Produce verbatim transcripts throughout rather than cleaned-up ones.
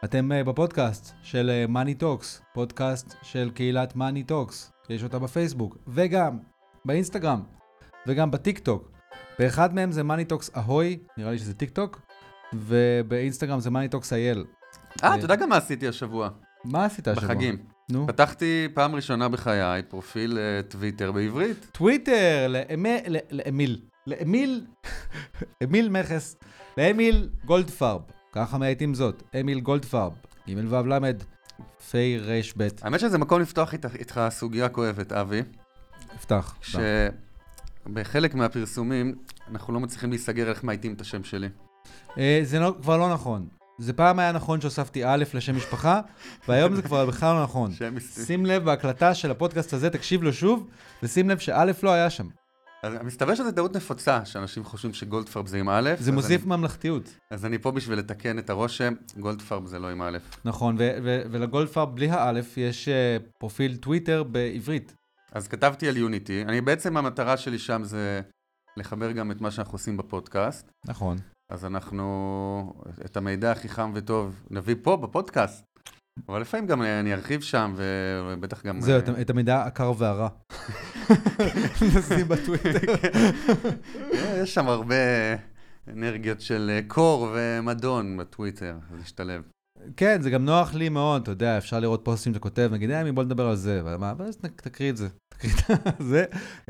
אתם uh, בפודקאסט של uh, Money Talks, פודקאסט של קהילת Money Talks, יש אותה בפייסבוק, וגם באינסטגרם, וגם בטיק-טוק. באחד מהם זה Money Talks אהוי, נראה לי שזה טיק-טוק, ובאינסטגרם זה Money Talks אייל. אה, אתה יודע גם מה עשיתי השבוע? מה עשית השבוע? בחגים. נו. פתחתי פעם ראשונה בחיי פרופיל טוויטר בעברית. טוויטר, לאמיל, לאמיל, אמיל מכס, לאמיל גולדפרב, ככה מעיתים זאת, אמיל גולדפרב, ג' ו' למד, פי רש ב'. האמת שזה מקום לפתוח איתך סוגיה כואבת, אבי. פתח. שבחלק מהפרסומים אנחנו לא מצליחים להיסגר איך מעיתים את השם שלי. זה כבר לא נכון. זה פעם היה נכון שהוספתי א' לשם משפחה, והיום זה כבר בכלל לא נכון. שים לב בהקלטה של הפודקאסט הזה, תקשיב לו שוב, ושים לב שא' לא היה שם. אז מסתבר שזו טעות נפוצה, שאנשים חושבים שגולדפרב זה עם א'. זה מוסיף ממלכתיות. אז אני פה בשביל לתקן את הרושם, גולדפרב זה לא עם א'. נכון, ולגולדפרב בלי האלף יש פרופיל טוויטר בעברית. אז כתבתי על יוניטי. אני בעצם המטרה שלי שם זה לחבר גם את מה שאנחנו עושים בפודקאסט. נכון. אז אנחנו את המידע הכי חם וטוב נביא פה בפודקאסט. אבל לפעמים גם אני ארחיב שם ובטח גם... זהו, את המידע הקר והרע. נשים בטוויטר. יש שם הרבה אנרגיות של קור ומדון בטוויטר, אז השתלב. כן, זה גם נוח לי מאוד, אתה יודע, אפשר לראות פוסטים שאתה כותב, נגיד, אה, בוא נדבר על זה, ואז תקריא את זה, תקריא את זה.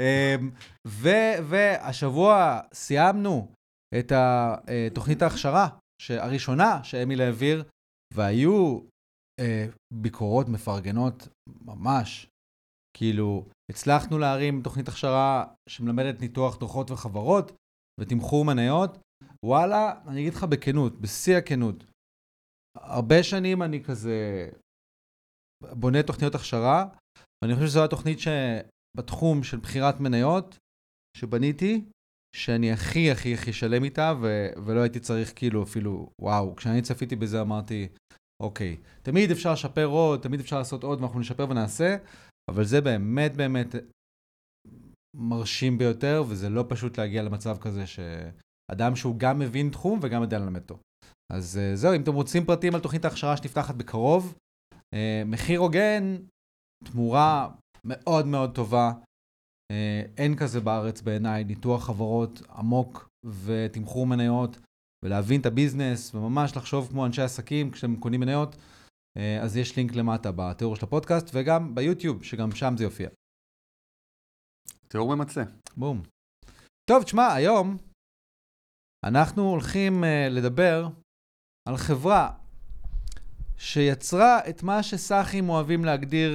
והשבוע סיימנו את תוכנית ההכשרה הראשונה שאמיל העביר, והיו ביקורות מפרגנות ממש. כאילו, הצלחנו להרים תוכנית הכשרה שמלמדת ניתוח דוחות וחברות ותמחור מניות. וואלה, אני אגיד לך בכנות, בשיא הכנות. הרבה שנים אני כזה בונה תוכניות הכשרה, ואני חושב שזו התוכנית שבתחום של בחירת מניות שבניתי, שאני הכי הכי הכי שלם איתה, ו- ולא הייתי צריך כאילו אפילו, וואו, כשאני צפיתי בזה אמרתי, אוקיי, תמיד אפשר לשפר עוד, תמיד אפשר לעשות עוד, ואנחנו נשפר ונעשה, אבל זה באמת באמת מרשים ביותר, וזה לא פשוט להגיע למצב כזה שאדם שהוא גם מבין תחום וגם יודע ללמד אותו. אז זהו, אם אתם רוצים פרטים על תוכנית ההכשרה שנפתחת בקרוב, מחיר הוגן, תמורה מאוד מאוד טובה, אין כזה בארץ בעיניי, ניתוח חברות עמוק ותמחור מניות, ולהבין את הביזנס, וממש לחשוב כמו אנשי עסקים כשאתם קונים מניות, אז יש לינק למטה בתיאור של הפודקאסט, וגם ביוטיוב, שגם שם זה יופיע. תיאור ממצא. בום. טוב, תשמע, היום אנחנו הולכים לדבר על חברה שיצרה את מה שסאחים אוהבים להגדיר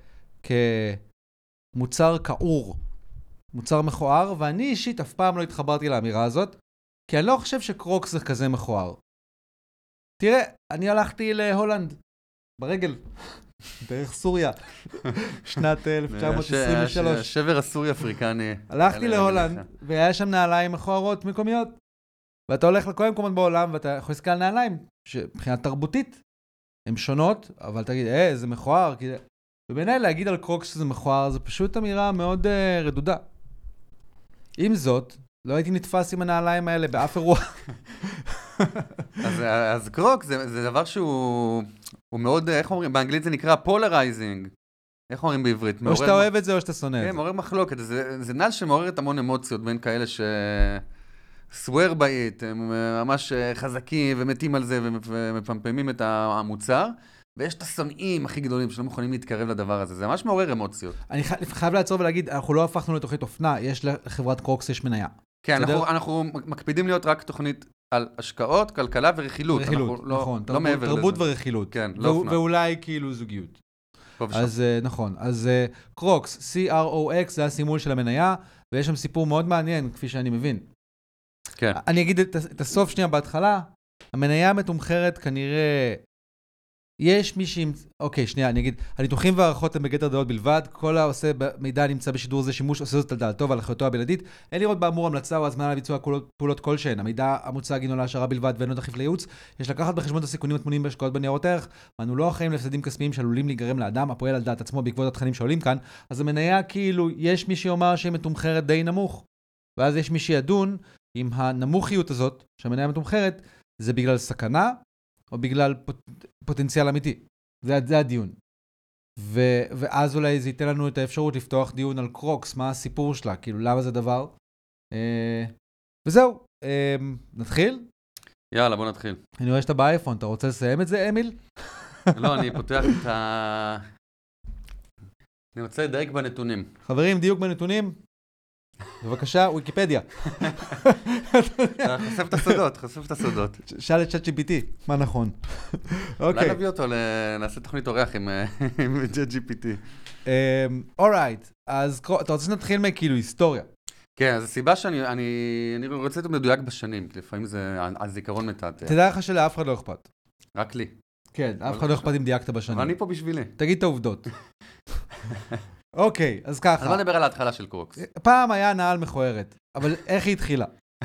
כמוצר כאור, מוצר מכוער, ואני אישית אף פעם לא התחברתי לאמירה הזאת, כי אני לא חושב שקרוקס זה כזה מכוער. תראה, אני הלכתי להולנד, ברגל, דרך סוריה, שנת אלף תשע מאות עשרים ושלוש. השבר הסורי-אפריקני. הלכתי להולנד, והיה שם נעליים מכוערות מקומיות. ואתה הולך לכל מקומות בעולם, ואתה יכול להסתכל על נעליים, שמבחינה תרבותית, הן שונות, אבל תגיד, אה, זה מכוער. ובעיניי להגיד על קרוקס שזה מכוער, זה פשוט אמירה מאוד uh, רדודה. עם זאת, לא הייתי נתפס עם הנעליים האלה באף אירוע. אז, אז קרוקס זה, זה דבר שהוא הוא מאוד, איך אומרים, באנגלית זה נקרא פולרייזינג. איך אומרים בעברית? או שאתה אוהב את זה או שאתה שונא את זה. כן, מעורר מחלוקת. זה, זה נעל שמעוררת המון אמוציות בין כאלה ש... סוואר בית, הם ממש חזקים ומתים על זה ומפמפמים את המוצר, ויש את השונאים הכי גדולים שלא מוכנים להתקרב לדבר הזה. זה ממש מעורר אמוציות. אני חייב לעצור ולהגיד, אנחנו לא הפכנו לתוכנית אופנה, יש לחברת קרוקס, יש מניה. כן, אנחנו, אנחנו מקפידים להיות רק תוכנית על השקעות, כלכלה ורכילות. רכילות, לא, נכון. לא תרבות, מעבר תרבות לזה. ורכילות. כן, לא אופנה. ואולי כאילו זוגיות. אז שם. נכון, אז קרוקס, C-R-O-X, זה הסימול של המניה, ויש שם סיפור מאוד מעניין, כפי שאני מבין. כן. אני אגיד את, את הסוף שנייה בהתחלה, המניה מתומחרת כנראה, יש מישהי, אוקיי, שנייה, אני אגיד, הניתוחים והערכות הם בגדר דעות בלבד, כל העושה מידע נמצא בשידור זה שימוש, עושה זאת על דעתו ועל אחריותו הבלעדית, אין לראות באמור המלצה או הזמנה לביצוע פעולות כלשהן, המידע המוצג הינו להשערה בלבד ואינו תחליף לייעוץ, יש לקחת בחשבון את הסיכונים הטמונים בהשקעות בניירות ערך, ואנו לא אחראים להפסדים כספיים שעלולים להיגרם לאדם הפועל על דעת עצמו בעקבות התכנים שעולים כאן, אז המניה כאילו, יש מי שיאמר שהיא מתומחרת די נמוך, ואז יש מי שידון עם הנמוכיות הזאת, שהמניה מתומחרת, זה בגלל סכנה, או בגלל פוטנציאל אמיתי. זה, זה הדיון. ו, ואז אולי זה ייתן לנו את האפשרות לפתוח דיון על קרוקס, מה הסיפור שלה, כאילו למה זה דבר. אה, וזהו, אה, נתחיל? יאללה, בוא נתחיל. אני רואה שאתה באייפון, אתה רוצה לסיים את זה, אמיל? לא, אני פותח את ה... אני רוצה לדייק בנתונים. חברים, דיוק בנתונים? בבקשה, ויקיפדיה. חושף את הסודות, חושף את הסודות. שאל את צ'אט ג'י פי טי, מה נכון? אולי נביא אותו, נעשה תוכנית אורח עם צ'אט ג'י פי טי. אורייט, אז אתה רוצה שנתחיל מכאילו היסטוריה. כן, אז הסיבה שאני אני רוצה להיות מדויק בשנים, כי לפעמים זה הזיכרון מתעתע. תדע לך שלאף אחד לא אכפת. רק לי. כן, אף אחד לא אכפת אם דייקת בשנים. אבל אני פה בשבילי. תגיד את העובדות. אוקיי, אז ככה. אז בוא נדבר על ההתחלה של קרוקס. פעם היה נעל מכוערת, אבל איך היא התחילה?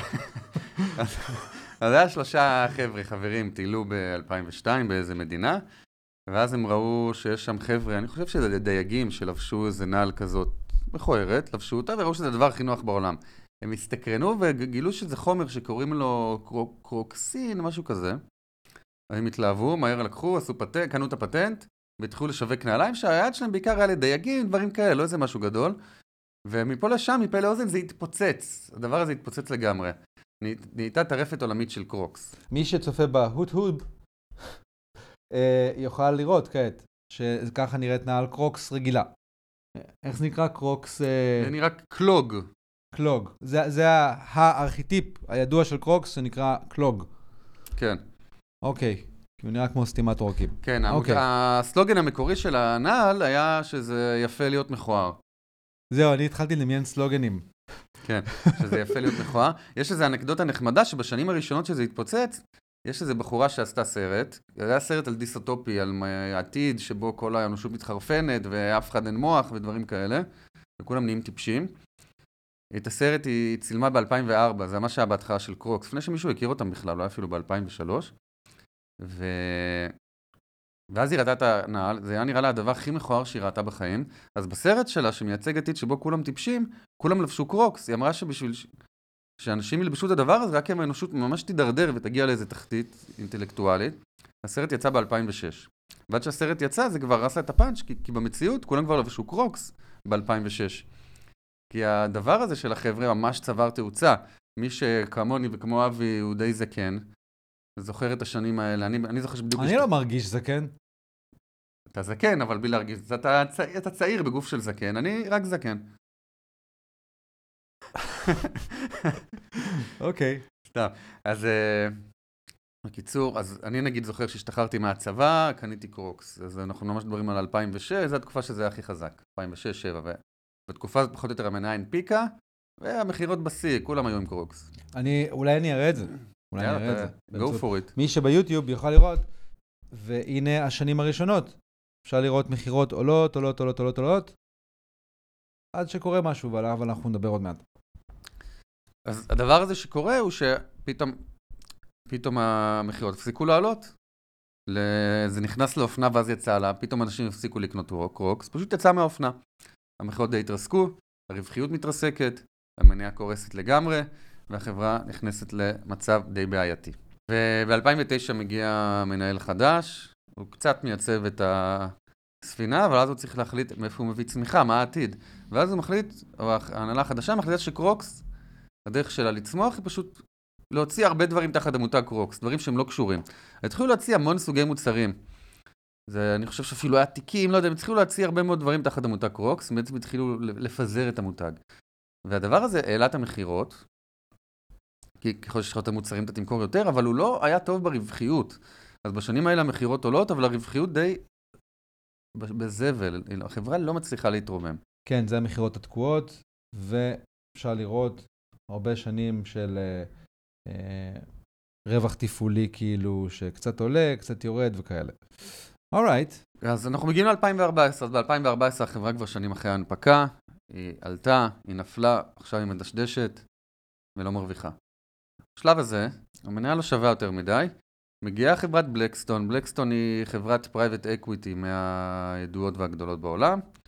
אז היה שלושה חבר'ה, חברים, טיילו ב-אלפיים ושתיים באיזה מדינה, ואז הם ראו שיש שם חבר'ה, אני חושב שזה דייגים שלבשו איזה נעל כזאת מכוערת, לבשו אותה, וראו שזה הדבר הכי נוח בעולם. הם הסתקרנו וגילו שזה חומר שקוראים לו קרוקסין, משהו כזה. הם התלהבו, מהר לקחו, עשו פטנט, קנו את הפטנט, והתחילו לשווק נעליים, שהיעד שלהם בעיקר היה לדייגים, דברים כאלה, לא איזה משהו גדול. ומפה לשם, מפה לאוזן, זה התפוצץ. הדבר הזה התפוצץ לגמרי. נהייתה טרפת עולמית של קרוקס. מי שצופה בהוט-הוד, יוכל לראות כעת, שככה נראית נעל קרוקס רגילה. איך זה נקרא? קרוקס... זה נראה קלוג. קלוג. זה, זה הארכיטיפ הידוע של קרוקס, שנקרא קלוג. כן. אוקיי. כי הוא נראה כמו סתימת עורקים. כן, אוקיי. הסלוגן המקורי של הנעל היה שזה יפה להיות מכוער. זהו, אני התחלתי לדמיין סלוגנים. כן, שזה יפה להיות מכוער. יש איזו אנקדוטה נחמדה שבשנים הראשונות שזה התפוצץ, יש איזו בחורה שעשתה סרט, זה היה סרט על דיסטופי, על עתיד שבו כל האנושות מתחרפנת ואף אחד אין מוח ודברים כאלה, וכולם נהיים טיפשים. את הסרט היא צילמה ב-אלפיים וארבע, זה ממש היה בהתחלה של קרוקס, לפני שמישהו הכיר אותם בכלל, לא היה אפילו ב-אלפיים ושלוש. ו... ואז היא ראתה את הנעל, זה היה נראה לה הדבר הכי מכוער שהיא ראתה בחיים, אז בסרט שלה שמייצג עתיד שבו כולם טיפשים, כולם לבשו קרוקס, היא אמרה שבשביל ש... שאנשים ילבשו את הדבר הזה, רק אם האנושות ממש תידרדר ותגיע לאיזה תחתית אינטלקטואלית. הסרט יצא ב-אלפיים ושש. ועד שהסרט יצא זה כבר רס לה את הפאנץ', כי, כי במציאות כולם כבר לבשו קרוקס ב-אלפיים ושש. כי הדבר הזה של החבר'ה ממש צבר תאוצה. מי שכמוני וכמו אבי הוא די זקן, זוכר את השנים האלה. אני, אני זוכר שבדיוק... אני לא מרגיש זקן. אתה זקן, אבל בלי להרגיש. אתה, אתה צעיר בגוף של זקן, אני רק זקן. אוקיי. סתם. אז בקיצור, אז אני נגיד זוכר שהשתחררתי מהצבא, קניתי קרוקס. אז אנחנו ממש מדברים על אלפיים ושש, זו התקופה שזה היה הכי חזק. אלפיים ושש, אלפיים ושבע. ובתקופה הזאת פחות או יותר המניה הנפיקה, והמחירות בשיא, כולם היו עם קרוקס. אני, אולי אני אראה את זה. אולי אני אראה את זה. Go for it. מי שביוטיוב יוכל לראות, והנה השנים הראשונות. אפשר לראות מחירות עולות, עולות, עולות, עולות, עולות, עד שקורה משהו, אבל אנחנו נדבר עוד מעט. אז הדבר הזה שקורה הוא שפתאום פתאום המחירות הפסיקו לעלות. זה נכנס לאופנה ואז יצא לה, פתאום אנשים הפסיקו לקנות קרוקס, פשוט יצא מהאופנה. המחירות די התרסקו, הרווחיות מתרסקת, המניה קורסת לגמרי, והחברה נכנסת למצב די בעייתי. וב-אלפיים ותשע מגיע מנהל חדש, הוא קצת מייצב את הספינה, אבל אז הוא צריך להחליט מאיפה הוא מביא צמיחה, מה העתיד. ואז הוא מחליט, או ההנהלה החדשה מחליטה שקרוקס, הדרך שלה לצמוח היא פשוט להוציא הרבה דברים תחת המותג קרוקס, דברים שהם לא קשורים. התחילו להציע המון סוגי מוצרים. זה, אני חושב שאפילו היה תיקים, לא יודע, הם התחילו להציע הרבה מאוד דברים תחת המותג קרוקס, בעצם התחילו לפזר את המותג. והדבר הזה העלה את המחירות, כי ככל שיש לך את המוצרים אתה תמכור יותר, אבל הוא לא היה טוב ברווחיות. אז בשנים האלה המחירות עולות, אבל הרווחיות די בזבל, החברה לא מצליחה להתרומם. כן, זה המחירות התקועות, ואפשר לראות הרבה שנים של אה, אה, רווח תפעולי כאילו, שקצת עולה, קצת יורד וכאלה. אורייט. אז אנחנו מגיעים ל-אלפיים וארבע עשרה, אז ב-אלפיים וארבע עשרה החברה כבר שנים אחרי ההנפקה, היא עלתה, היא נפלה, עכשיו היא מדשדשת ולא מרוויחה. בשלב הזה, המניה לא שווה יותר מדי, מגיעה חברת בלקסטון, בלקסטון היא חברת פרייבט אקוויטי מהידועות והגדולות בעולם,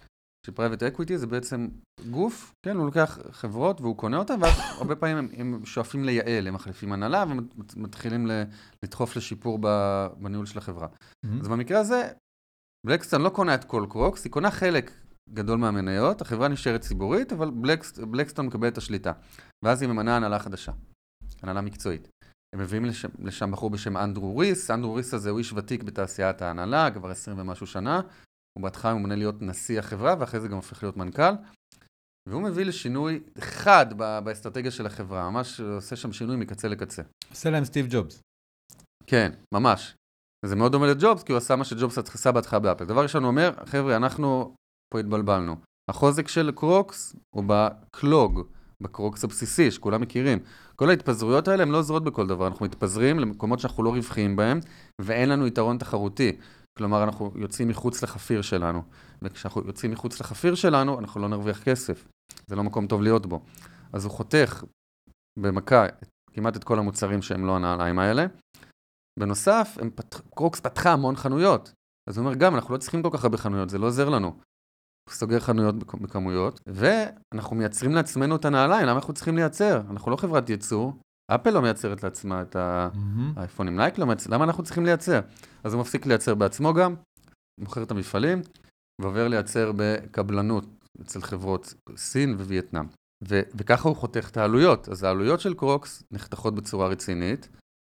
שפרייבט אקוויטי זה בעצם גוף, כן, הוא לוקח חברות והוא קונה אותן, ואז הרבה פעמים הם, הם שואפים לייעל, הם מחליפים הנהלה ומתחילים לדחוף לשיפור בניהול של החברה. Mm-hmm. אז במקרה הזה, בלקסטון לא קונה את כל קרוקס, היא קונה חלק גדול מהמניות, החברה נשארת ציבורית, אבל בלקסט, בלקסטון מקבל את השליטה. ואז היא ממנה הנהלה חדשה, הנהלה מקצועית. הם מביאים לשם, לשם בחור בשם אנדרו ריס, אנדרו ריס הזה הוא איש ותיק בתעשיית ההנהלה, כבר עשרים ומשהו שנה, הוא בהתחלה הוא מונה להיות נשיא החברה, ואחרי זה גם הופך להיות מנכ"ל, והוא מביא לשינוי אחד באסטרטגיה של החברה, ממש עושה שם שינוי מקצה לקצה. עושה להם סטיב ג'ובס. כן, ממש. וזה מאוד דומה לג'ובס, כי הוא עשה מה שג'ובס עשה בהתחלה באפל. דבר ראשון הוא אומר, חבר'ה, אנחנו פה התבלבלנו. החוזק של קרוקס הוא בקלוג, בקרוקס הבסיסי, שכולם מכירים. כל ההתפזרויות האלה הן לא עוזרות בכל דבר. אנחנו מתפזרים למקומות שאנחנו לא רווחיים בהם, ואין לנו יתרון תחרותי. כלומר, אנחנו יוצאים מחוץ לחפיר שלנו. וכשאנחנו יוצאים מחוץ לחפיר שלנו, אנחנו לא נרוויח כסף. זה לא מקום טוב להיות בו. אז הוא חותך במכה כמעט את כל המוצרים שהם לא הנעליים האלה. בנוסף, פת... קרוקס פתחה המון חנויות. אז הוא אומר, גם, אנחנו לא צריכים כל כך הרבה חנויות, זה לא עוזר לנו. הוא סוגר חנויות בכמויות, ואנחנו מייצרים לעצמנו את הנעליים. למה אנחנו צריכים לייצר? אנחנו לא חברת ייצור. אפל לא מייצרת לעצמה את האייפונים. נייק לא מייצר. למה אנחנו צריכים לייצר? אז הוא מפסיק לייצר בעצמו גם, מוכר את המפעלים, ועובר לייצר בקבלנות אצל חברות סין ווייטנאם. ו- וככה הוא חותך את העלויות. אז העלויות של קרוקס נחתכות בצורה רצינית.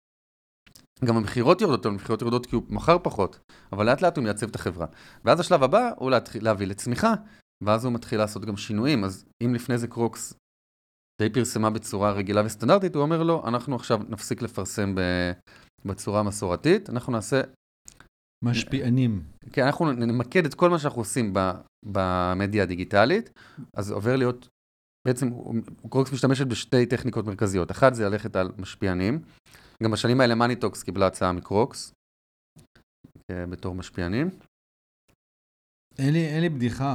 גם המחירות יורדות, המחירות יורדות כי הוא מחר פחות, אבל לאט לאט הוא מייצב את החברה. ואז השלב הבא הוא להתחיל, להביא לצמיחה, ואז הוא מתחיל לעשות גם שינויים. אז אם לפני זה קרוקס די פרסמה בצורה רגילה וסטנדרטית, הוא אומר לו, אנחנו עכשיו נפסיק לפרסם בצורה מסורתית, אנחנו נעשה... משפיענים. כן, אנחנו נמקד את כל מה שאנחנו עושים במדיה הדיגיטלית, אז עובר להיות... בעצם קרוקס משתמשת בשתי טכניקות מרכזיות. אחת זה ללכת על משפיענים, גם בשנים האלה מניטוקס קיבלה הצעה מקרוקס, בתור משפיענים. אין לי, אין לי בדיחה.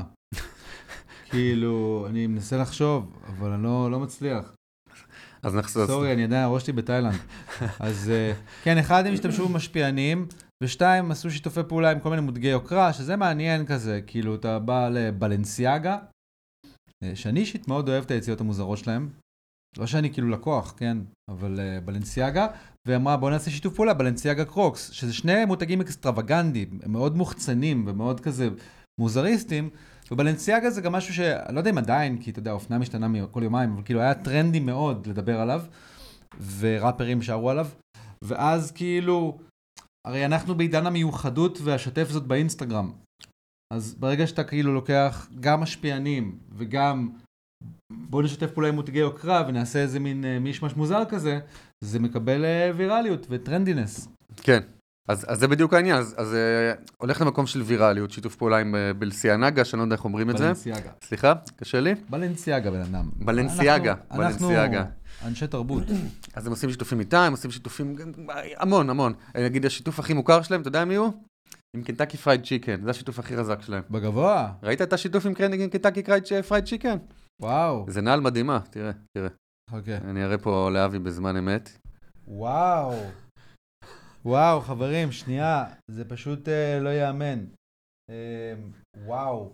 כאילו, אני מנסה לחשוב, אבל אני לא, לא מצליח. אז נחסוס. סורי, אני עדיין ראש שלי בתאילנד. אז כן, אחד הם השתמשו במשפיענים, ושתיים עשו שיתופי פעולה עם כל מיני מותגי יוקרה, שזה מעניין כזה, כאילו, אתה בא לבלנסיאגה, שאני אישית מאוד אוהב את היציאות המוזרות שלהם, לא שאני כאילו לקוח, כן, אבל uh, בלנסיאגה, ואמרה בוא נעשה שיתוף פעולה, בלנסיאגה קרוקס, שזה שני מותגים אקסטרווגנדיים, הם מאוד מוחצנים ומאוד כזה מוזריסטים, ובלנסיאגה זה גם משהו שאני לא יודע אם עדיין, כי אתה יודע, אופנה משתנה כל יומיים, אבל כאילו היה טרנדי מאוד לדבר עליו, וראפרים שערו עליו, ואז כאילו, הרי אנחנו בעידן המיוחדות והשתף זאת באינסטגרם, אז ברגע שאתה כאילו לוקח גם משפיענים וגם בוא נשתף פעולה עם מותגי יוקרה ונעשה איזה מין מישמש מוזר כזה, זה מקבל ויראליות וטרנדינס. כן, אז, אז זה בדיוק העניין, אז, אז הולך למקום של ויראליות, שיתוף פעולה עם בלנסיאגה, שאני לא יודע איך אומרים את זה. בלנסיאגה. סליחה, קשה לי? בלנסיאגה בן אדם. בלנסיאגה, אנחנו, בלנסיאגה. אנחנו אנשי תרבות. אז הם עושים שיתופים איתה, הם עושים שיתופים המון, המון. אני אגיד, השיתוף הכי מוכר שלהם, אתה יודע מי הוא? עם קנטקי פרייד צ'יקן, זה השיתוף הכי חזק שלהם. בגבוה. ראית את השיתוף עם קנטקי פרייד צ'יקן? וואו. זה נעל מדהימה, תראה, תראה. אוקיי. אני אראה פה לאבי בזמן אמת. וואו. וואו, חברים, שנייה, זה פשוט אה, לא יאמן. אה, וואו.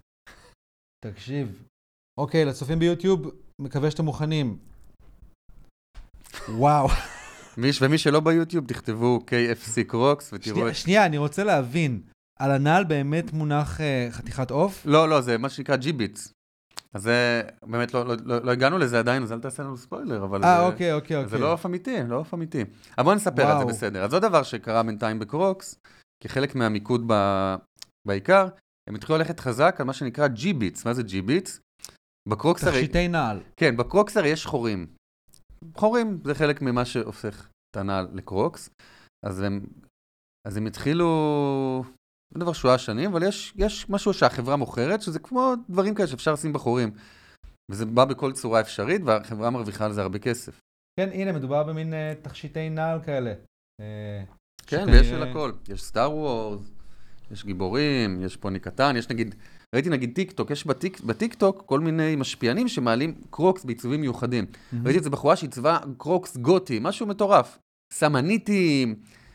תקשיב. אוקיי, לצופים ביוטיוב, מקווה שאתם מוכנים. וואו. ומי שלא ביוטיוב, תכתבו קיי אף סי קרוקס ותראו שנייה, את... שנייה, אני רוצה להבין. על הנעל באמת מונח אה, חתיכת עוף? לא, לא, זה מה שנקרא ג'י-ביטס. אז זה, באמת לא, לא, לא, לא הגענו לזה עדיין, אז אל תעשה לנו ספוילר, אבל אה, זה, אוקיי, אוקיי, אוקיי. זה לא אוף אמיתי, לא אוף אמיתי. אבל בוא נספר וואו. על זה בסדר. אז עוד דבר שקרה בינתיים בקרוקס, כחלק מהמיקוד ב... בעיקר, הם התחילו ללכת חזק על מה שנקרא ג'י-ביטס. מה זה ג'י-ביטס? בקרוקסר... תכשיטי נעל. כן, בקרוקסר יש חורים. חורים זה חלק ממה שהופך את הנעל לקרוקס. אז הם, אז הם התחילו... זה דבר שהוא השנים, אבל יש, יש משהו שהחברה מוכרת, שזה כמו דברים כאלה שאפשר לשים בחורים. וזה בא בכל צורה אפשרית, והחברה מרוויחה על זה הרבה כסף. כן, הנה, מדובר במין uh, תכשיטי נעל כאלה. Uh, כן, שכנראה... ויש של הכל. יש סטאר וורס, יש גיבורים, יש פוני קטן, יש נגיד, ראיתי נגיד טיק טוק, יש בטיק, בטיק טוק כל מיני משפיענים שמעלים קרוקס בעיצובים מיוחדים. Mm-hmm. ראיתי את זה בחורה שעיצבה קרוקס גותי, משהו מטורף. שמה ניטים,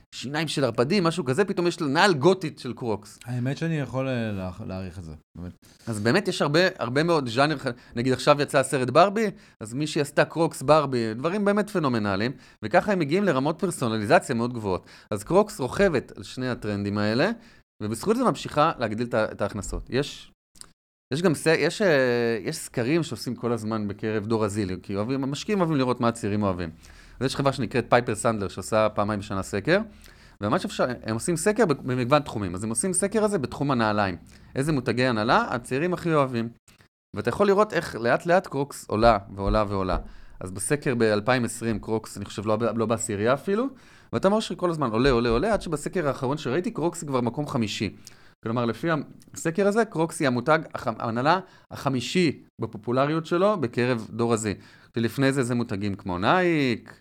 שיניים של ערפדים, משהו כזה, פתאום יש נעל גותית של קרוקס. האמת שאני יכול להעריך את זה, באמת. אז באמת יש הרבה, הרבה מאוד ז'אנר, נגיד עכשיו יצא הסרט ברבי, אז מישהי עשתה קרוקס ברבי, דברים באמת פנומנליים, וככה הם מגיעים לרמות פרסונליזציה מאוד גבוהות. אז קרוקס רוכבת על שני הטרנדים האלה, ובזכות זה ממשיכה להגדיל את ההכנסות. יש, יש גם, יש, יש סקרים שעושים כל הזמן בקרב דור הזילי, כי אוהבים, המשקיעים אוהבים לראות מה הצעירים אוהבים. אז יש חברה שנקראת פייפר סנדלר, שעושה פעמיים בשנה סקר, וממש אפשר, הם עושים סקר במגוון תחומים, אז הם עושים סקר הזה בתחום הנעליים. איזה מותגי הנעלה הצעירים הכי אוהבים. ואתה יכול לראות איך לאט לאט קרוקס עולה ועולה ועולה. אז בסקר ב-אלפיים ועשרים קרוקס, אני חושב, לא, לא בעשירייה אפילו, ואתה אומר שכל הזמן עולה, עולה, עולה, עד שבסקר האחרון שראיתי, קרוקס היא כבר מקום חמישי. כלומר, לפי הסקר הזה, קרוקס היא המותג, ההנהלה החמישי בפופולריות שלו בקרב דור הזה. ולפני זה זה מותגים כמו נייק,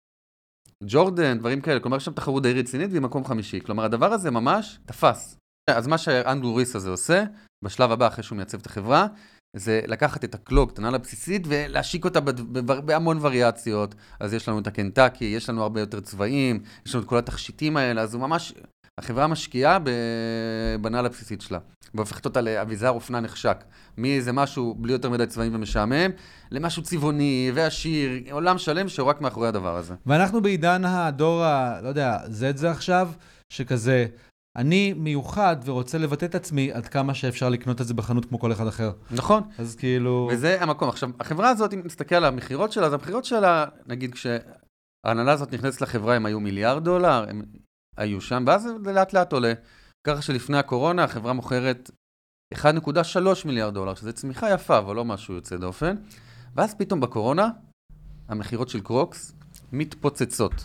ג'ורדן, דברים כאלה. כלומר, יש שם תחרות די רצינית והיא מקום חמישי. כלומר, הדבר הזה ממש תפס. אז מה שאנדרו ריס הזה עושה, בשלב הבא, אחרי שהוא מייצב את החברה, זה לקחת את הקלוג, את הנעל הבסיסית, ולהשיק אותה בהמון וריאציות. אז יש לנו את הקנטקי, יש לנו הרבה יותר צבעים, יש לנו את כל התכשיטים האלה, אז הוא ממש, החברה משקיעה בנעל הבסיסית שלה, והופכת אותה לאביזר אופנה נחשק. מאיזה משהו בלי יותר מדי צבעים ומשעמם, למשהו צבעוני ועשיר, עולם שלם שהוא רק מאחורי הדבר הזה. ואנחנו בעידן הדור, ה, לא יודע, Z זה עכשיו, שכזה, אני מיוחד ורוצה לבטא את עצמי עד כמה שאפשר לקנות את זה בחנות כמו כל אחד אחר. נכון. אז כאילו... וזה המקום. עכשיו, החברה הזאת, אם נסתכל על המחירות שלה, אז המחירות שלה, נגיד כשההנהלה הזאת נכנסת לחברה, הם היו מיליארד דולר, הם היו שם, ואז זה לאט לאט עולה. ככה שלפני הקורונה, החברה מוכרת אחד נקודה שלוש מיליארד דולר, שזה צמיחה יפה, אבל לא משהו יוצא דופן. ואז פתאום בקורונה, המחירות של קרוקס מתפוצצות.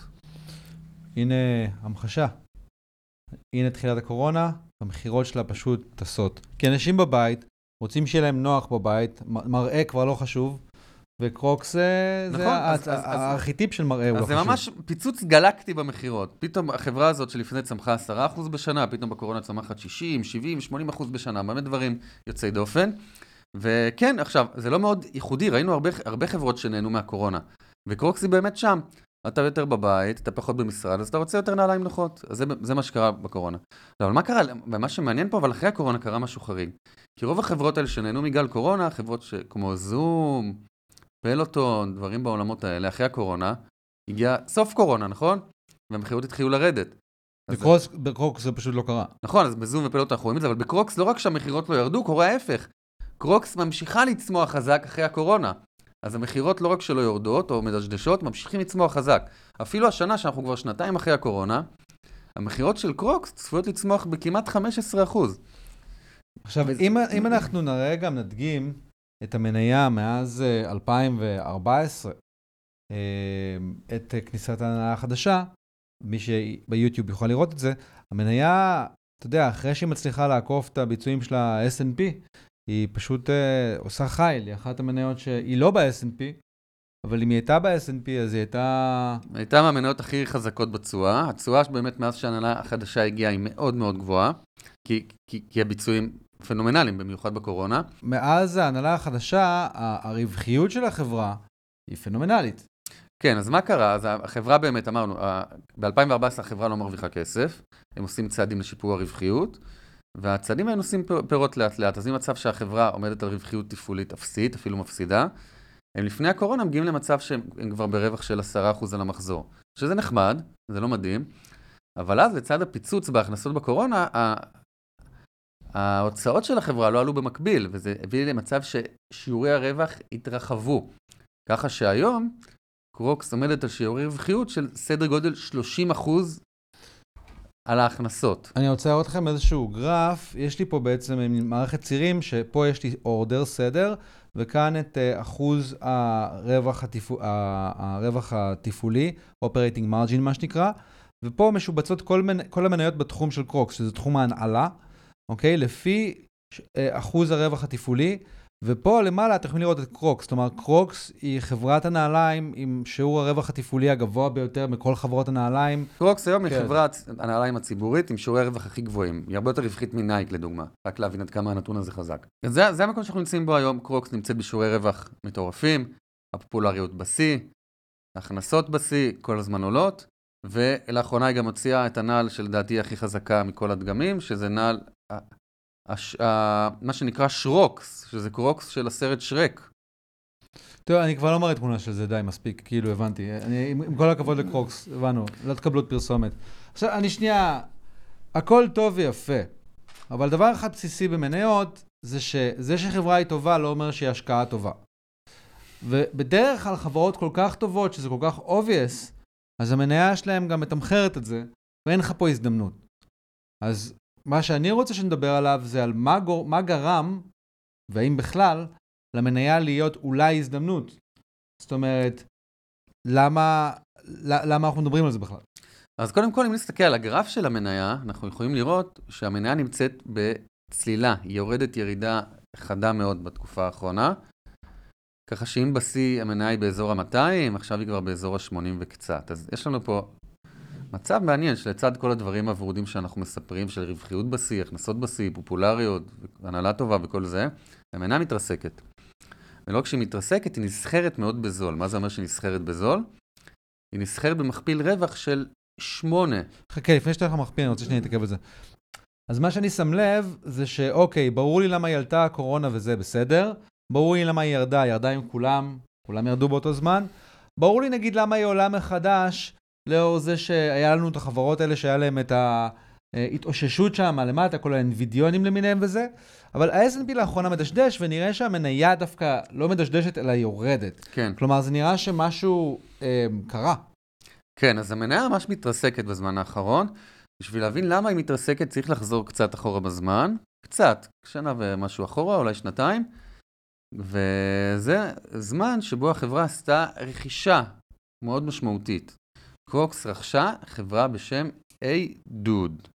הנה המחשה. הנה תחילת הקורונה, המחירות שלה פשוט טסות. כי אנשים בבית רוצים שיהיה להם נוח בבית, מראה כבר לא חשוב, וקרוקס זה הארכיטיפ של מראה הוא לא חשוב. אז זה ממש פיצוץ גלקטי במחירות. פתאום החברה הזאת שלפני צמחה עשרה אחוז בשנה, פתאום בקורונה צמחת שישים, שבעים, שמונים אחוז בשנה, באמת דברים יוצאי דופן. וכן, עכשיו, זה לא מאוד ייחודי, ראינו הרבה, הרבה חברות שנהנו מהקורונה, וקרוקס היא באמת שם. אתה יותר בבית, אתה פחות במשרד, אז אתה רוצה יותר נעליים נוחות. אז זה, זה מה שקרה בקורונה. אבל מה קרה? ומה שמעניין פה, אבל אחרי הקורונה קרה משהו חריג. כי רוב החברות האלה שנהנו מגל קורונה, חברות ש... כמו זום, פלוטון, דברים בעולמות האלה, אחרי הקורונה, הגיע סוף קורונה, נכון? והמחירות התחילו לרדת. בקרוקס, זה... בקרוקס זה פשוט לא קרה. נכון, אז בזום ופלוטון אנחנו רואים את זה, אבל בקרוקס לא רק שהמחירות לא ירדו, קורה ההפך. קרוקס ממשיכה לצמוח חזק אחרי הקורונה. אז המחירות לא רק שלא יורדות או מדשדשות, ממשיכים לצמוח חזק. אפילו השנה שאנחנו כבר שנתיים אחרי הקורונה, המחירות של קרוקס צפויות לצמוח בכמעט חמישה עשר אחוז. עכשיו, וזה... אם, אם אנחנו נראה גם נדגים את המניה מאז אלפיים וארבע עשרה, את כניסת ההנהלה החדשה, מי שביוטיוב יכול לראות את זה, המניה, אתה יודע, אחרי שהיא מצליחה לעקוף את הביצועים של ה-אס אנד פי, היא פשוט uh, עושה חייל, היא אחת המניות שהיא לא ב-אס אנד פי, אבל אם היא הייתה ב-אס אנד פי, אז היא הייתה... הייתה מהמניות הכי חזקות בתשואה. התשואה שבאמת מאז שההנהלה החדשה הגיעה היא מאוד מאוד גבוהה, כי, כי, כי הביצועים פנומנליים, במיוחד בקורונה. מאז ההנהלה החדשה, הרווחיות של החברה היא פנומנלית. כן, אז מה קרה? אז החברה באמת, אמרנו, ב-אלפיים וארבע עשרה החברה לא מרוויחה כסף, הם עושים צעדים לשיפור הרווחיות, והצעדים האלה עושים פירות לאט לאט. אז אם מצב שהחברה עומדת על רווחיות תפעולית אפסית, אפילו מפסידה, הם לפני הקורונה מגיעים למצב שהם כבר ברווח של עשרה אחוז על המחזור. שזה נחמד, זה לא מדהים, אבל אז לצד הפיצוץ בהכנסות בקורונה, ההוצאות של החברה לא עלו במקביל, וזה הביא למצב ששיעורי הרווח התרחבו. ככה שהיום, קרוקס עומדת על שיעורי רווחיות של סדר גודל שלושים אחוז על ההכנסות. אני רוצה לראות לכם איזשהו גרף, יש לי פה בעצם מערכת צירים, שפה יש לי אורדר סדר, וכאן את אחוז הרווח, התפעול, הרווח התפעולי, operating margin מה שנקרא, ופה משובצות כל, מנ... כל המניות בתחום של קרוקס, שזה תחום ההנעלה, אוקיי? לפי אחוז הרווח התפעולי, ופה למעלה אתם יכולים לראות את קרוקס, זאת אומרת, קרוקס היא חברת הנעליים עם שיעור הרווח התפעולי הגבוה ביותר מכל חברות הנעליים. קרוקס היום היא חברת הנעליים הציבורית עם שיעורי הרווח הכי גבוהים. היא הרבה יותר רווחית מנייק לדוגמה, רק להבין עד כמה הנתון הזה חזק. זה, זה המקום שאנחנו נמצאים בו היום, קרוקס נמצאת בשיעורי רווח מטורפים, הפופולריות בשיא, הכנסות בשיא, כל הזמן עולות, ולאחרונה היא גם הוציאה את הנעל שלדעתי הכי חזקה מכל הדגמים, שזה נעל, הש, ה, מה שנקרא שרוקס, שזה קרוקס של הסרט שרק. טוב, אני כבר לא מראה תמונה של זה, די, מספיק, כאילו, הבנתי. אני, עם, עם כל הכבוד לקרוקס, הבנו, לא תקבלו את פרסומת. עכשיו, אני שנייה, הכל טוב ויפה, אבל דבר אחד בסיסי במניות, זה שזה שחברה היא טובה, לא אומר שהיא השקעה טובה. ובדרך כלל חברות כל כך טובות, שזה כל כך obvious, אז המניה שלהם גם מתמחרת את זה, ואין לך פה הזדמנות. אז מה שאני רוצה שנדבר עליו, זה על מה, גור, מה גרם, והאם בכלל, למניה להיות אולי הזדמנות. זאת אומרת, למה, למה אנחנו מדברים על זה בכלל? אז קודם כל, אם נסתכל על הגרף של המניה, אנחנו יכולים לראות שהמניה נמצאת בצלילה. היא יורדת ירידה חדה מאוד בתקופה האחרונה. ככה שאם בסי המניה היא באזור ה-מאתיים, עכשיו היא כבר באזור ה-שמונים וקצת. אז יש לנו פה מצב מעניין שלצד כל הדברים הוורודים שאנחנו מספרים, של רווחיות בסי, הכנסות בסי, פופולריות, הנהלה טובה וכל זה, המניה מתרסקת. ולא כשהיא מתרסקת, היא נסחרת מאוד בזול. מה זה אומר שהיא נסחרת בזול? היא נסחרת במכפיל רווח של שמונה. חכה, לפני שאתה לך מכפיל, אני רוצה שאני אתעכב על זה. אז מה שאני שם לב, זה שאוקיי, ברור לי למה היא עלתה הקורונה וזה בסדר, ברור לי למה היא ירדה, ירדה עם כולם, כולם ירדו באותו זמן, ברור לי נגיד למה היא עולה מחדש, לאור זה שהיה לנו את החברות האלה שהיה להם את ההתאוששות שם למטה, כל האינבידיונים למיניהם וזה, אבל ה-אס אנד פי לאחרונה מדשדש, ונראה שהמניה דווקא לא מדשדשת, אלא יורדת. כן. כלומר, זה נראה שמשהו אה, קרה. כן, אז המניה ממש מתרסקת בזמן האחרון. בשביל להבין למה היא מתרסקת, צריך לחזור קצת אחורה בזמן. קצת, שנה ומשהו אחורה, אולי שנתיים. וזה זמן שבו החברה עשתה רכישה מאוד משמעותית. קרוקס רכשה חברה בשם איי-דוד.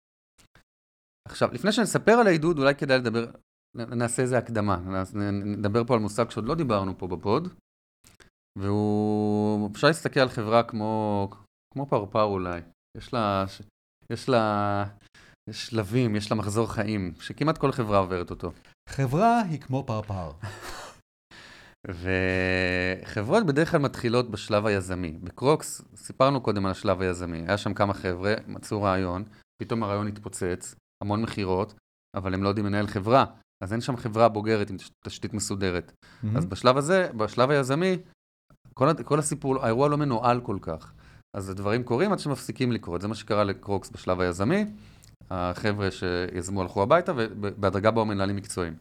עכשיו, לפני שנספר על איי-דוד, אולי כדאי לדבר, נעשה איזה הקדמה. נדבר פה על מושג שעוד לא דיברנו פה בפוד. והוא, אפשר להסתכל על חברה כמו, כמו פרפר אולי. יש לה, יש לה, יש שלבים, יש לה מחזור חיים, שכמעט כל חברה עוברת אותו. חברה היא כמו פרפר. וחברות בדרך כלל מתחילות בשלב היזמי. בקרוקס, סיפרנו קודם על השלב היזמי. היה שם כמה חבר'ה, מצאו רעיון, פתאום הרעיון התפוצץ, המון מחירות, אבל הם לא יודעים לנהל חברה. אז אין שם חברה בוגרת עם תשתית מסודרת. Mm-hmm. אז בשלב הזה, בשלב היזמי, כל, כל הסיפור, האירוע לא מנוהל כל כך. אז הדברים קורים עד שמפסיקים לקרות. זה מה שקרה לקרוקס בשלב היזמי. החבר'ה שיזמו הלכו הביתה, ובהדרגה באו מנהלים מקצועיים.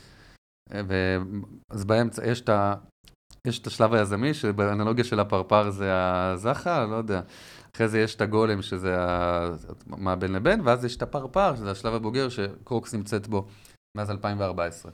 אז באמצע יש את, ה, יש את השלב היזמי, שבאנלוגיה של הפרפר זה הזחה, לא יודע. אחרי זה יש את הגולם, שזה מה בין לבין, ואז יש את הפרפר, שזה השלב הבוגר שקרוקס נמצאת בו מאז אלפיים וארבע עשרה.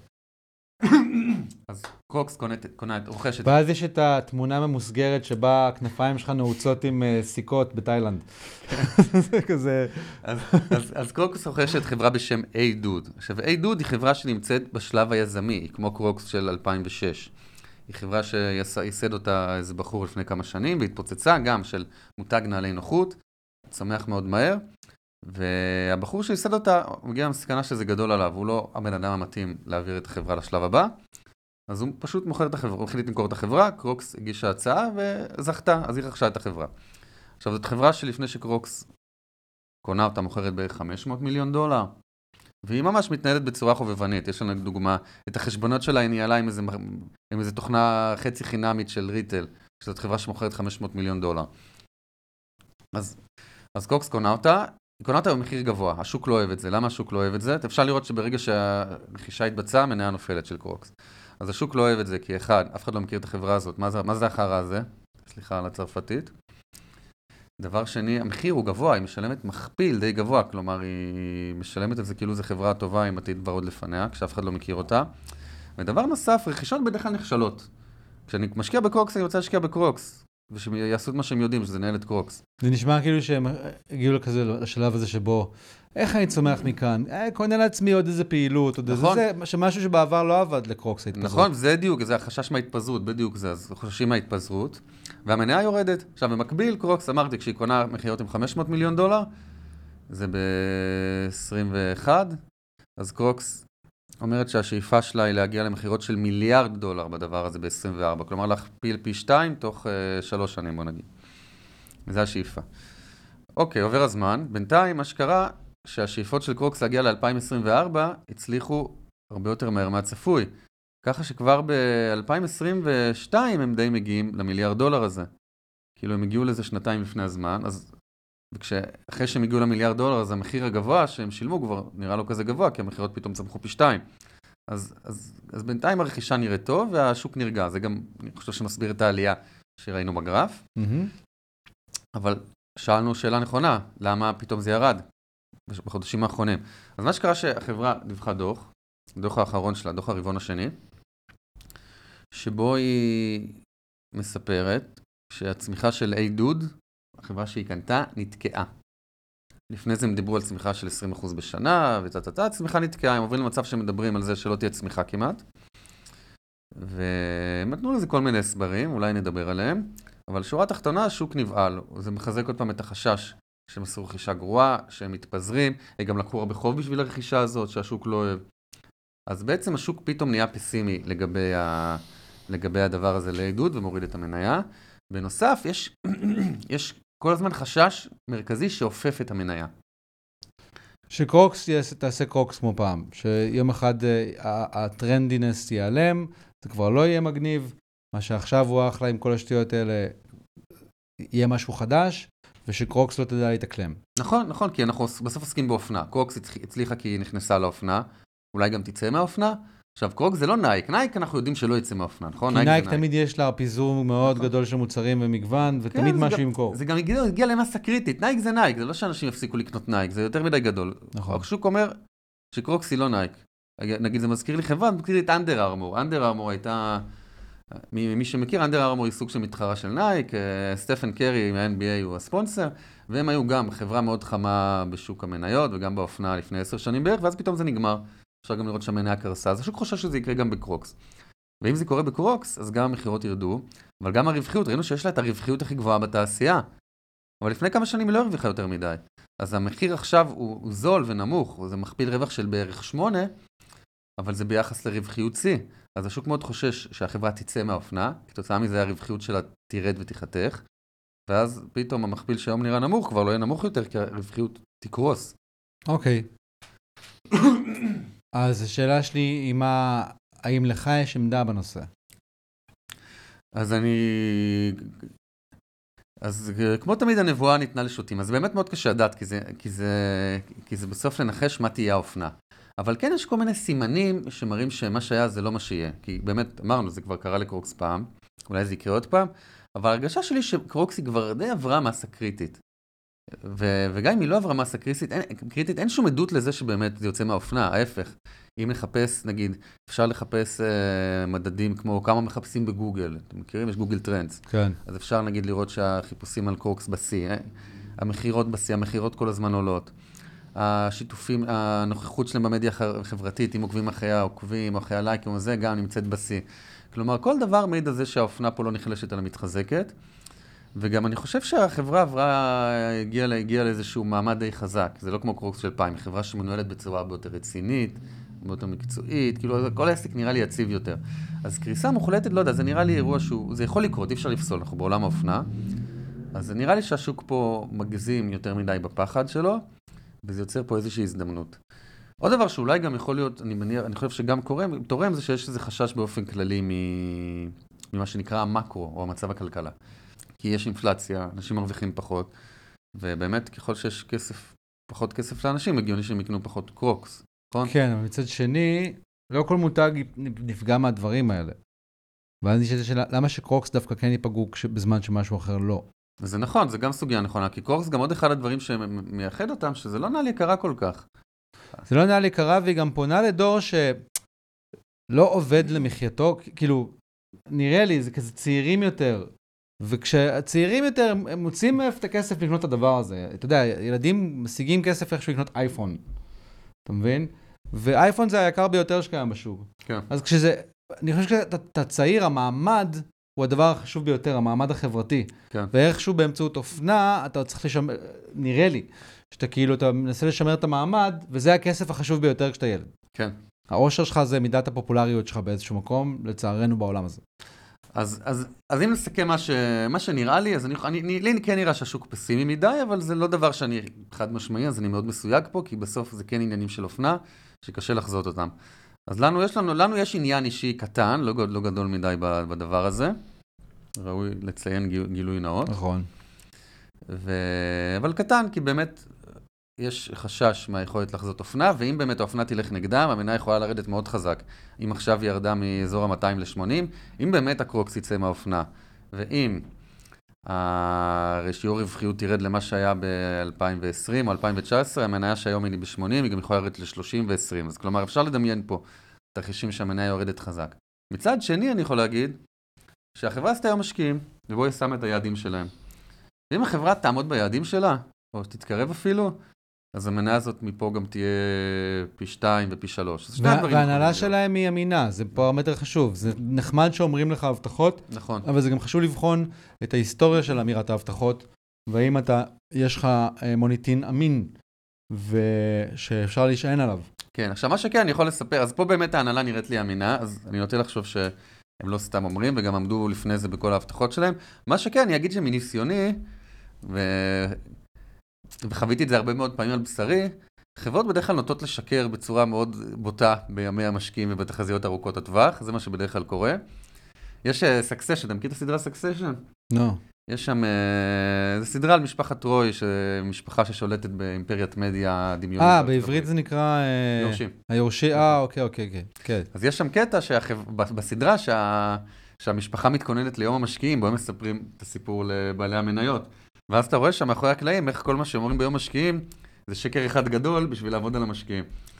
אז קרוקס קונה את, רוכשת. ואז יש את התמונה ממוסגרת שבה הכנפיים שלך נעוצות עם סיכות בתאילנד. זה כזה... אז קרוקס רוכשת חברה בשם איי-דוד. עכשיו, איי-דוד היא חברה שנמצאת בשלב היזמי, היא כמו קרוקס של אלפיים ושש. היא חברה שייסד אותה איזה בחור לפני כמה שנים, והתפוצצה גם של מותג נעלי נוחות, צומח מאוד מהר. והבחור שייסד אותה, הוא מגיע למסקנה שזה גדול עליו, הוא לא הבן אדם המתאים להעביר את החברה לשלב הבא, אז הוא פשוט מוכר את החברה, הוא החליט למכור את החברה, קרוקס הגישה הצעה וזכתה, אז היא רכשה את החברה. עכשיו, זאת חברה שלפני שקרוקס קונה אותה, מוכרת בערך חמש מאות מיליון דולר, והיא ממש מתנהלת בצורה חובבנית. יש לנו דוגמה, את החשבונות שלה היא ניהלה עם איזה, עם איזה תוכנה חצי חינמית של ריטל, שזאת חברה שמוכרת חמש מאות מיליון דולר. אז, אז קרוקס קונה אותה, היא קונה אותה במחיר גבוה, השוק לא אוהב את זה. למה השוק לא אוהב את זה? אפשר לראות שברגע שהרכישה התבצעה, המניה נופלת של קרוקס. אז השוק לא אוהב את זה, כי אחד, אף אחד לא מכיר את החברה הזאת. מה זה, מה זה החרא הזה? סליחה על הצרפתית. דבר שני, המחיר הוא גבוה, היא משלמת מכפיל די גבוה, כלומר היא משלמת את זה כאילו זו חברה טובה עם עתיד ורוד לפניה, כשאף אחד לא מכיר אותה. ודבר נוסף, רכישות בדרך כלל נכשלות. כשאני משקיע בקרוקס, אני רוצה להשקיע בקרוקס, ושיעשו את מה שהם יודעים, שזה נהל את קרוקס. זה נשמע כאילו שהם הגיעו לכזה, לשלב הזה שבו, איך אני צומח מכאן? אה, קונה לעצמי עוד איזה פעילות, עוד נכון. איזה, זה, שמשהו שבעבר לא עבד לקרוקס ההתפזרות. נכון, זה דיוק, זה החשש מההתפזרות, בדיוק זה, אז חוששים מההתפזרות, והמניה יורדת. עכשיו, במקביל, קרוקס, אמרתי, כשהיא קונה מחירות עם חמש מאות מיליון דולר, זה ב-עשרים ואחת, אז קרוקס אומרת שהשאיפה שלה היא להגיע למחירות של מיליארד דולר בדבר הזה ב-עשרים וארבע, כלומר להכפיל פי שתיים תוך uh, שלוש שנים, בוא נגיד. וזו השאיפה. אוקיי, עובר הזמן. בינתיים, מה שקרה, שהשאיפות של קרוקס להגיע ל-אלפיים עשרים וארבע הצליחו הרבה יותר מהר מהצפוי. ככה שכבר ב-אלפיים עשרים ושתיים הם די מגיעים למיליארד דולר הזה. כאילו הם הגיעו לזה שנתיים לפני הזמן, אז אחרי שהם הגיעו למיליארד דולר, אז המחיר הגבוה שהם שילמו כבר נראה לא כזה גבוה, כי המחירות פתאום צמחו פי שתיים. אז, אז, אז בינתיים הרכישה נראית טוב, והשוק נרגע. זה גם, אני חושב שמסביר את העלייה שראינו בגרף. Mm-hmm. אבל שאלנו שאלה נכונה, למה פתאום זה ירד בחודשים האחרונים? אז מה שקרה שהחברה דיווחה דוח, הדוח האחרון שלה, דוח הרבעון השני, שבו היא מספרת שהצמיחה של איי-דוד, החברה שהיא קנתה, נתקעה. לפני זה הם דיברו על צמיחה של עשרים אחוז בשנה, וצטטה, הצמיחה נתקעה, הם עוברים למצב שמדברים על זה שלא תהיה צמיחה כמעט. והם נתנו לזה כל מיני הסברים, אולי נדבר עליהם, אבל שורה תחתונה, השוק נבעל. זה מחזק עוד פעם את החשש שהם עשו רכישה גרועה, שהם מתפזרים, הם גם לקחו הרבה חוב בשביל הרכישה הזאת, שהשוק לא אוהב. אז בעצם השוק פתאום נהיה פסימי לגבי, ה... לגבי הדבר הזה לעידוד, ומוריד את המניה. בנוסף, יש, יש כל הזמן חשש מרכזי שאופף את המניה. שקרוקס תעשה קרוקס כמו פעם, שיום אחד הטרנדינס ייעלם, זה כבר לא יהיה מגניב, מה שעכשיו הוא אחלה עם כל השטויות האלה, יהיה משהו חדש, ושקרוקס לא תדע להתאקלם. נכון, נכון, כי אנחנו בסוף עסקים באופנה. קרוקס הצליחה כי היא נכנסה לאופנה, אולי גם תצא מהאופנה. עכשיו, קרוקס זה לא נייק. נייק אנחנו יודעים שלא יצא מהאופנה, נכון? כי נייק תמיד יש לה פיזור מאוד גדול של מוצרים ומגוון, ותמיד משהו ימכור. זה גם הגיע למסה קריטית. נייק זה נייק, זה לא שאנשים יפסיקו לקנות נייק, זה יותר מדי גדול. נכון. השוק אומר שקרוקס היא לא נייק. נגיד, זה מזכיר לי חברה, מזכיר לי את אנדר ארמור. אנדר ארמור הייתה, מי שמכיר, אנדר ארמור היא סוג של מתחרה של נייק, סטפן קרי מה-אן בי איי הוא הספונסר, והם היו גם חברה מאוד חמה בשוק המניות, וגם באופנה לפני עשר שנים בערך, ואז פתאום זה נגמר. אפשר גם לראות שהמניה קרסה, אז השוק חושב שזה יקרה גם בקרוקס. ואם זה קורה בקרוקס, אז גם המחירות ירדו, אבל גם הרווחיות, ראינו שיש לה את הרווחיות הכי גבוהה בתעשייה. אבל לפני כמה שנים היא לא הרוויחה יותר מדי. אז המחיר עכשיו הוא, הוא זול ונמוך, זה מכפיל רווח של בערך שמונה, אבל זה ביחס לרווחיות C. אז השוק מאוד חושש שהחברה תצא מהאופנה, כתוצאה מזה הרווחיות שלה תירד ותיחתך, ואז פתאום המכפיל שהיום נראה נמוך, כבר לא יהיה נמוך יותר, כי הרווחיות תקרוס. אוקיי. אז השאלה שלי היא מה, האם לך יש עמדה בנושא? אז אני... אז כמו תמיד הנבואה ניתנה לשוטים, אז באמת מאוד קשה לדעת, כי זה, כי זה, כי זה בסוף לנחש מה תהיה האופנה. אבל כן יש כל מיני סימנים שמראים שמה שהיה זה לא מה שיהיה. כי באמת, אמרנו, זה כבר קרה לקרוקס פעם, אולי זה יקרה עוד פעם, אבל הרגשה שלי שקרוקס היא כבר די עברה מסה קריטית. ו- וגם אם היא לא עברה מסה קריטית, אין, קריטית, אין שום עדות לזה שבאמת זה יוצא מהאופנה, ההפך. אם נחפש, נגיד, אפשר לחפש אה, מדדים כמו כמה מחפשים בגוגל, אתם מכירים? יש גוגל טרנדס. כן. אז אפשר נגיד לראות שהחיפושים על קרוקס בסי, אה? המחירות בסי, המחירות כל הזמן עולות. השיתופים, הנוכחות שלהם במדיה החברתית, אם עוקבים אחרי העוקבים או אחרי הלייקים או זה, גם נמצאת בסי. כלומר, כל דבר מעיד על זה שהאופנה פה לא נחלשת על המתחזקת. וגם אני חושב שהחברה עברה, הגיעה, הגיעה לאיזשהו מעמד די חזק. זה לא כמו קרוקס של פעם, היא חברה שמנוהלת בצורה הרבה יותר רצינית, הרבה יותר מקצועית, כאילו כל העסק נראה לי יציב יותר. אז קריסה מוחלטת, לא יודע, זה נראה לי אירוע שהוא, זה יכול לקרות, אי אפשר לפסול, אנחנו בעולם האופנה. אז זה נראה לי שהשוק פה מגזים יותר מדי בפחד שלו, וזה יוצר פה איזושהי הזדמנות. עוד דבר שאולי גם יכול להיות, אני מניח, אני חושב שגם קורם, תורם זה שיש איזה חשש באופן כללי ממה שנקרא המקרו, או המצב הכלכלה. כי יש אינפלציה, אנשים מרוויחים פחות, ובאמת ככל שיש כסף, פחות כסף לאנשים, הגיוני שהם יקנו פחות קרוקס, נכון? כן, אבל מצד שני, לא כל מותג נפגע מהדברים האלה. ואז נשאלת השאלה, למה שקרוקס דווקא כן ייפגעו בזמן שמשהו אחר לא? וזה נכון, זה גם סוגיה נכונה, כי קרוקס גם עוד אחד הדברים שמייחד אותם, שזה לא נראה לי יקרה כל כך. זה לא נראה לי יקרה, והיא גם פונה לדור שלא עובד למחייתו, כאילו, נראה לי, זה כזה צעירים יותר, וכשהצעירים יותר, הם מוצאים את הכסף לקנות את הדבר הזה. אתה יודע, ילדים משיגים כסף איכשהו לקנות אייפון, אתה מבין? ואייפון זה היקר ביותר שקיים בשוק. כן. אז כשזה, אני חושב שאתה צעיר, המעמד הוא הדבר החשוב ביותר, המעמד החברתי. כן. ואיכשהו באמצעות אופנה, אתה צריך לשמר, נראה לי, שאתה כאילו, אתה מנסה לשמר את המעמד, וזה הכסף החשוב ביותר כשאתה ילד. כן. העושר שלך זה מידת הפופולריות שלך באיזשהו מקום, לצערנו בעולם הזה. אז, אז, אז אם נסכם מה, ש, מה שנראה לי, אז אני, אני, לי כן נראה שהשוק פסימי מדי, אבל זה לא דבר שאני חד משמעי, אז אני מאוד מסויג פה, כי בסוף זה כן עניינים של אופנה, שקשה לחזות אותם. אז לנו יש, לנו, לנו יש עניין אישי קטן, לא, לא גדול מדי בדבר הזה. ראוי לציין גילוי נאות. נכון. ו... אבל קטן, כי באמת יש חשש מהיכולת לחזות אופנה, ואם באמת האופנה תלך נגדם, המניה יכולה לרדת מאוד חזק. אם עכשיו היא ירדה מאזור ה-מאתיים ל-שמונים, אם באמת הקרוקס יצא מהאופנה, ואם הרשיעור רווחיות תירד למה שהיה ב-אלפיים ועשרים או אלפיים ותשע עשרה, המניה שהיום היא ב-שמונים, היא גם יכולה לרדת ל-שלושים ו-עשרים. אז כלומר, אפשר לדמיין פה תרחישים שהמניה יורדת חזק. מצד שני, אני יכול להגיד שהחברה עשתה היום משקיעים, ובו היא שמה את היעדים שלהם. ואם החברה תעמוד ביעדים שלה, או תתקרב אפילו, אז המניה הזאת מפה גם תהיה פי שתיים ופי שלוש. וההנהלה שלהם היא אמינה, זה פרמטר חשוב. זה נחמד שאומרים לך הבטחות, נכון. אבל זה גם חשוב לבחון את ההיסטוריה של אמירת ההבטחות, והאם אתה, יש לך מוניטין אמין, ושאפשר להישען עליו. כן, עכשיו מה שכן, אני יכול לספר, אז פה באמת ההנהלה נראית לי אמינה, אז אני נוטה לחשוב שהם לא סתם אומרים, וגם עמדו לפני זה בכל ההבטחות שלהם. מה שכן, אני אגיד שמניסיוני, ו... וחוויתי את זה הרבה מאוד פעמים על בשרי, חברות בדרך כלל נוטות לשקר בצורה מאוד בוטה בימי המשקיעים ובתחזיות ארוכות הטווח, זה מה שבדרך כלל קורה. יש סקסשן, אתה מכיר את הסדרה סקסשן? לא. יש שם, זו סדרה על משפחת רוי, משפחה ששולטת באימפריית מדיה דמיונית. אה, בעברית זה נקרא... יורשים. היורשים, אה, אוקיי, אוקיי, כן. אז יש שם קטע בסדרה שהמשפחה מתכוננת ליום המשקיעים, בו הם מספרים את הסיפור לבעלי המניות. ואז אתה רואה שם מאחורי הקלעים, איך כל מה שאומרים ביום משקיעים, זה שקר אחד גדול בשביל לעבוד על המשקיעים.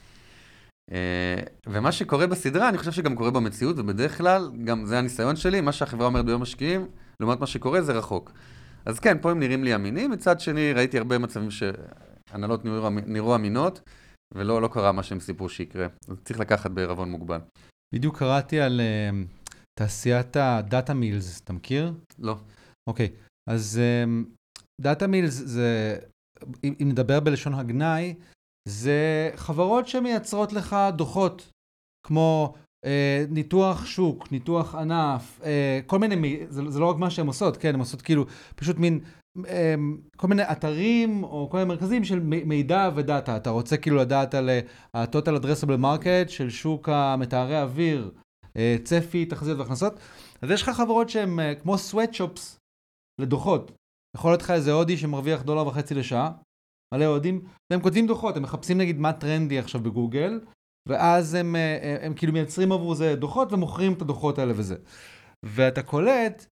ומה שקורה בסדרה, אני חושב שגם קורה במציאות, ובדרך כלל, גם זה הניסיון שלי, מה שהחברה אומרת ביום משקיעים, לעומת מה שקורה, זה רחוק. אז כן, פה הם נראים לי אמינים, מצד שני, ראיתי הרבה מצבים שהנהלות נראו, נראו אמינות, ולא לא קרה מה שהם סיפרו שיקרה. אז צריך לקחת בערבון מוגבל. בדיוק קראתי על uh, תעשיית הדאטה מילס, אתה מכיר? לא. אוקיי, אז דאטה מילס זה, אם, אם נדבר בלשון הגנאי, זה חברות שמייצרות לך דוחות, כמו אה, ניתוח שוק, ניתוח ענף, אה, כל מיני, זה, זה לא רק מה שהן עושות, כן, הן עושות כאילו פשוט מין, אה, כל מיני אתרים או כל מיני מרכזים של מידע ודאטה. אתה רוצה כאילו לדעת על ה-Total Addressable Market של שוק המתארי אוויר, אה, צפי, תחזיות והכנסות. אז יש לך חברות שהן אה, כמו sweatshops לדוחות. יכול להיות לך איזה הודי שמרוויח דולר וחצי לשעה, מלא הודים, והם כותבים דוחות, הם מחפשים נגיד מה טרנדי עכשיו בגוגל, ואז הם, הם, הם כאילו מייצרים עבור זה דוחות ומוכרים את הדוחות האלה וזה. ואתה קולט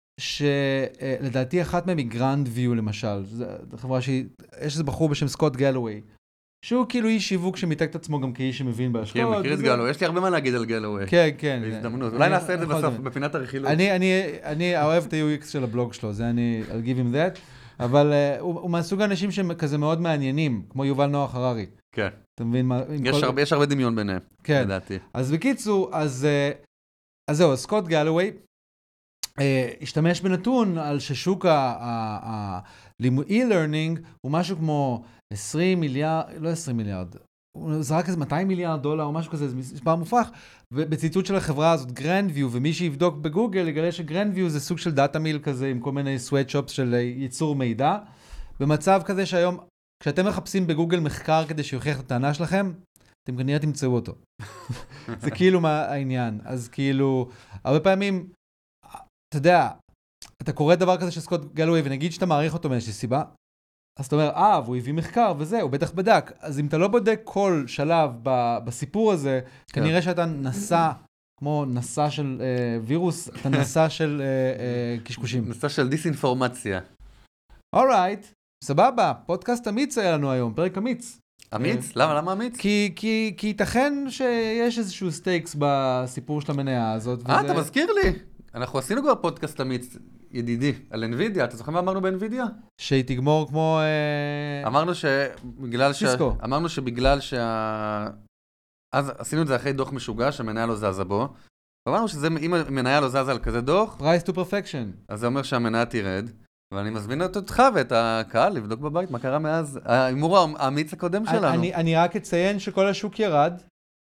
שלדעתי אחת מהם היא גרנד ויו למשל, זו חברה שהיא, יש איזה בחור בשם סקוט גלווי, שהוא כאילו איש שיווק שמיתק את עצמו גם כאיש שמבין בהשקעות. כן, מכיר את גלווי, יש לי הרבה מה להגיד על גלווי. כן, כן. בהזדמנות, אולי נעשה את זה בסוף, בפינת הרכילות. אני, אני, אני אוהב את ה-יו אקס של הבלוג שלו, זה אני, I'll give him that, אבל הוא מהסוג האנשים שכזה מאוד מעניינים, כמו יובל נוח הררי. כן. אתה מבין מה? יש הרבה דמיון ביניהם, לדעתי. אז בקיצור, אז זהו, סקוט גלווי השתמש בנתון על ששוק ה-e-learning הוא משהו כמו עשרים מיליארד, לא עשרים מיליארד, הוא זרק איזה מאתיים מיליארד דולר או משהו כזה, זה מספר מופרך, ובציטוט של החברה הזאת, גרנדוויו, ומי שיבדוק בגוגל יגלה שגרנדוויו זה סוג של דאטה מיל כזה, עם כל מיני sweatshops של ייצור מידע, במצב כזה שהיום, כשאתם מחפשים בגוגל מחקר כדי שיוכיח את הטענה שלכם, אתם כנראה תמצאו אותו. זה כאילו מה העניין. אז כאילו, הרבה פעמים, אתה יודע, אתה קורא דבר כזה של סקוט גלווי, ונגיד שאתה מעריך אותו מאיזושהי סיבה, אז אתה אומר, אה, והוא הביא מחקר וזה, הוא בטח בדק. אז אם אתה לא בודק כל שלב בסיפור הזה, כנראה שאתה נסע, כמו נסע של וירוס, אתה נסע של קשקושים. נסע של דיסאינפורמציה. אורייט, סבבה, פודקאסט אמיץ היה לנו היום, פרק אמיץ. אמיץ? למה? למה אמיץ? כי, כי, כי ייתכן שיש איזשהו סטייקס בסיפור של המניה הזאת. אה, אתה מזכיר לי. אנחנו עשינו כבר פודקאסט אמיץ, ידידי, על NVIDIA. אתה זוכר מה אמרנו ב-NVIDIA? שהיא תגמור כמו... אמרנו שבגלל ש... סיסקו. אמרנו שבגלל שה... אז עשינו את זה אחרי דוח משוגע שהמניה לא זזה בו. ואמרנו שאם המניה לא זזה על כזה דוח... Price to perfection. אז זה אומר שהמניה תירד. ואני מזמין אותך ואת הקהל לבדוק בבית מה קרה מאז ההימור האמיץ הקודם שלנו. אני, אני רק אציין שכל השוק ירד,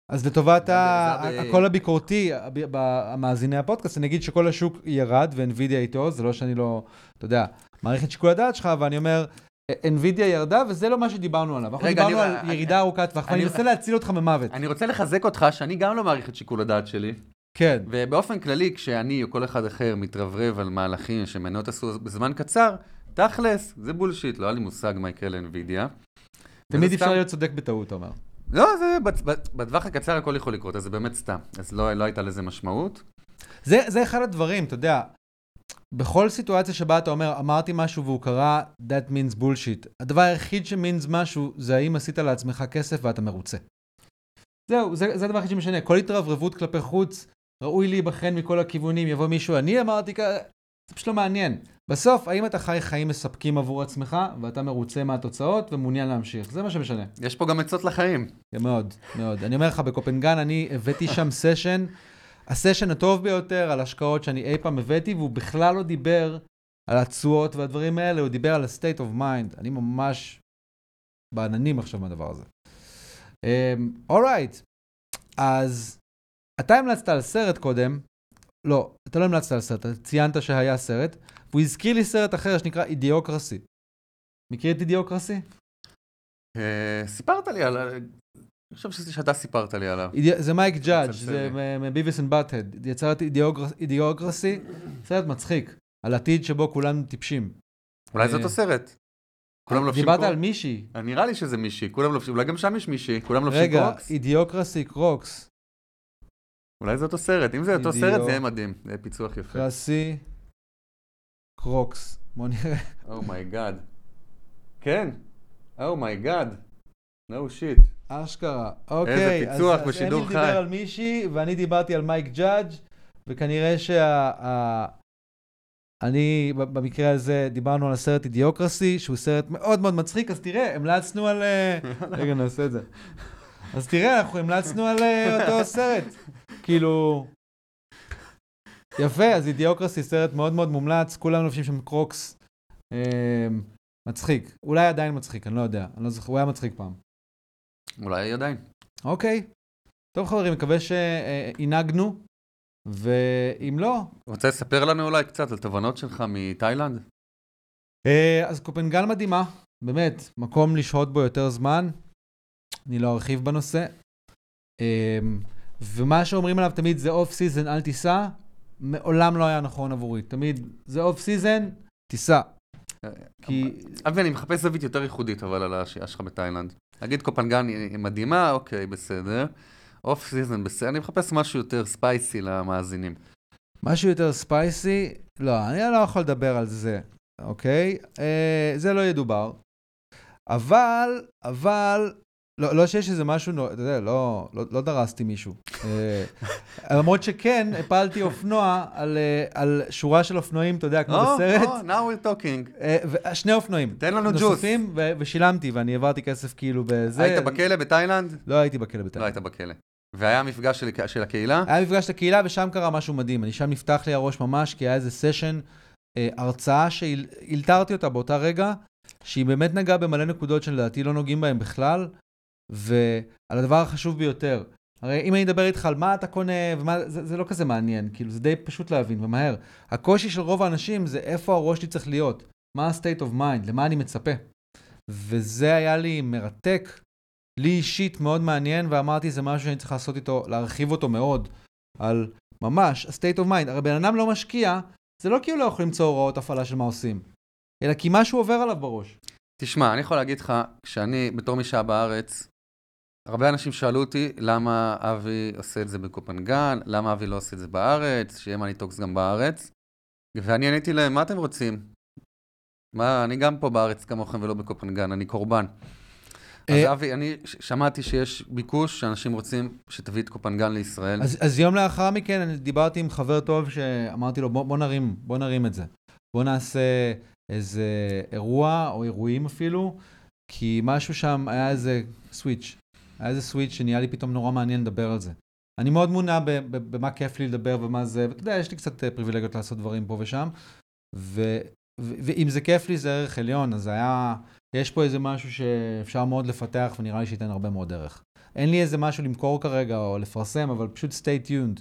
אז לטובת זה ה- ב- הקול הביקורתי, הב- המאזיני הפודקאסט, אני אגיד שכל השוק ירד, ואנווידיה איתו, זה לא שאני לא, אתה יודע, מעריך את שיקול הדעת שלך, ואני אומר, אנווידיה ירדה, וזה לא מה שדיברנו עליו. אנחנו רגע, דיברנו אני- על ירידה ארוכת טווח, ואני אני- מנסה להציל אותך ממוות. אני רוצה לחזק אותך שאני גם לא מעריך את שיקול הדעת שלי. כן. ובאופן כללי, כשאני או כל אחד אחר מתרברב על מהלכים שמניות עשו בזמן קצר, תכלס, זה בולשיט, לא היה לי מושג מה יקרה לאנווידיה. תמיד וזה אפשר סתם- להיות צודק בטעות, אתה אומר. לא, זה בט- בט- בטווח הקצר הכל יכול לקרות, אז זה באמת סתם. אז לא לא הייתה לזה משמעות. זה, זה אחד הדברים, אתה יודע, בכל סיטואציה שבה אתה אומר, אמרתי משהו והוא קרה, that means bullshit. הדבר היחיד ש-means משהו, זה האם עשית לעצמך כסף ואתה מרוצה. זהו, זה, זה הדבר היחיד שמשנה. כל התרברבות כלפי חוץ, ראוי להיבחן מכל הכיוונים, יבוא מישהו, אני אמרתי ככה, זה פשוט לא מעניין. בסוף, האם אתה חי חיים מספקים עבור עצמך, ואתה מרוצה מהתוצאות ומעוניין להמשיך. זה מה שמשנה. יש פה גם עצות לחיים. זה מאוד, מאוד. אני אומר לך, בקופנגן אני הבאתי שם סשן, הסשן הטוב ביותר על השקעות שאני אי פעם הבאתי, והוא בכלל לא דיבר על התשואות והדברים האלה, הוא דיבר על ה-state of mind. אני ממש בעננים עכשיו מהדבר הזה. אורייט, אז אתה המלצת על סרט קודם, לא, אתה לא המלצת על סרט, אתה ציינת שהיה סרט, והוא הזכיר לי סרט אחר שנקרא אידיוקרסי. מכיר את אידיוקרסי? אה, סיפרת לי על... אני חושב שאתה סיפרת לי עליו. אידי- זה מייק ג'אדג', מצלצל זה לי. מביביס אנד באט-הד. יצר את אידיוגרס- אידיוקרסי, סרט מצחיק, על עתיד שבו כולנו טיפשים. אולי זה אה, אותו סרט. כולם לובשים דיברת קרוקס? על מישהי. נראה לי שזה מישהי. כולם לובשים... אולי גם שם יש מישהי. כולם לובשים רגע, קרוקס? אידיוקרסי קרוקס. אולי זה אותו סרט. אם זה אותו אידיו- סרט, זה יהיה מדהים. זה יהיה פיצוח יפה. קרסי קרוקס. בוא נראה. אומייגאד. כן. אומייגאד. נו שיט. אשכרה. אוקיי. אז- פיצוח אז בשידור אמיל חי. דיבר על מישהי, ואני דיברתי על מייק ג'אדג', וכנראה שה... ה- אני, ב- במקרה הזה, דיברנו על הסרט אידיוקרסי, שהוא סרט מאוד מאוד מצחיק, אז תראה, המלצנו על... אה, רגע, נעשה את זה. אז תראה, אנחנו המלצנו על אה, אותו סרט. כאילו... יפה, אז אידיוקרסי, סרט מאוד מאוד מומלץ, כולם לובשים שם קרוקס. אה, מצחיק. אולי עדיין מצחיק, אני לא יודע. אני לא זוכר, הוא היה מצחיק פעם. אולי עדיין. אוקיי. טוב חברים, מקווה שהנהגנו, ואם לא, רוצה לספר לנו אולי קצת על תובנות שלך מתאילנד? אה, אז קופנגן מדהימה, באמת, מקום לשהות בו יותר זמן, אני לא ארחיב בנושא, אה, ומה שאומרים עליו תמיד זה אוף סיזן, אל תיסע, מעולם לא היה נכון עבורי, תמיד זה אוף סיזן, תיסע. כי... אבי, אני מחפש זווית יותר ייחודית, אבל על השהייה שלך בתאילנד. נגיד קופנגן היא מדהימה, אוקיי, בסדר. אוף סיזן, בסדר. אני מחפש משהו יותר ספייסי למאזינים. משהו יותר ספייסי, לא, אני לא יכול לדבר על זה, אוקיי? אה, זה לא ידובר. אבל, אבל, לא, לא שיש איזה משהו, נו- אתה יודע, לא, לא, לא דרסתי מישהו. אה, למרות שכן, הפלתי אופנוע על, אה, על שורה של אופנועים, אתה יודע, כמו או, בסרט. או, now we're talking. אה, ו- שני אופנועים. תן לנו ג'וס. נוספים, ו- ושילמתי, ואני העברתי כסף כאילו בזה. היית בכלא בתאילנד? לא הייתי בכלא לא בתאילנד. היית בכלא. והיה מפגש של, של הקהילה? היה מפגש לקהילה ושם קרה משהו מדהים. אני שם נפתח לי הראש ממש, כי היה איזה סשן, אה, הרצאה שהילתרתי אותה באותה רגע, שהיא באמת נגעה במלא נקודות שלדעתי לא נוגעים בהם בכלל, ועל הדבר החשוב ביותר. הרי אם אני אדבר איתך על מה אתה קונה, ומה, זה, זה לא כזה מעניין, כאילו זה די פשוט להבין ומהר. הקושי של רוב האנשים זה איפה הראש שלי צריך להיות, מה ה-state of mind, למה אני מצפה. וזה היה לי מרתק, לי אישית מאוד מעניין, ואמרתי זה משהו שאני צריך לעשות איתו, להרחיב אותו מאוד, על ממש, ה-state of mind. הרי בן אדם לא משקיע, זה לא כי הוא לא יכול למצוא הוראות הפעלה של מה עושים, אלא כי משהו עובר עליו בראש. תשמע, אני יכול להגיד לך, כשאני בתור משעה בארץ, הרבה אנשים שאלו אותי למה אבי עושה את זה בקופנגן, למה אבי לא עושה את זה בארץ, שיהיה מאני טוקס גם בארץ. ואני עניתי להם, מה אתם רוצים? מה, אני גם פה בארץ כמוכם ולא בקופנגן, אני קורבן. אז אה, אבי, אני ש- שמעתי שיש ביקוש שאנשים רוצים שתביא את קופנגן לישראל. אז, אז יום לאחר מכן אני דיברתי עם חבר טוב שאמרתי לו בוא, בוא נרים, בוא נרים את זה. בוא נעשה איזה אירוע או אירועים אפילו, כי משהו שם היה איזה סוויץ'. היה איזה סוויץ' שנהיה לי פתאום נורא מעניין לדבר על זה. אני מאוד מונע ב- ב- במה כיף לי לדבר ומה זה, ואתה יודע, יש לי קצת אה, פריבילגיות לעשות דברים פה ושם, ו- ואם זה כיף לי, זה ערך עליון, אז היה, יש פה איזה משהו שאפשר מאוד לפתח, ונראה לי שייתן הרבה מאוד ערך. אין לי איזה משהו למכור כרגע, או לפרסם, אבל פשוט stay tuned.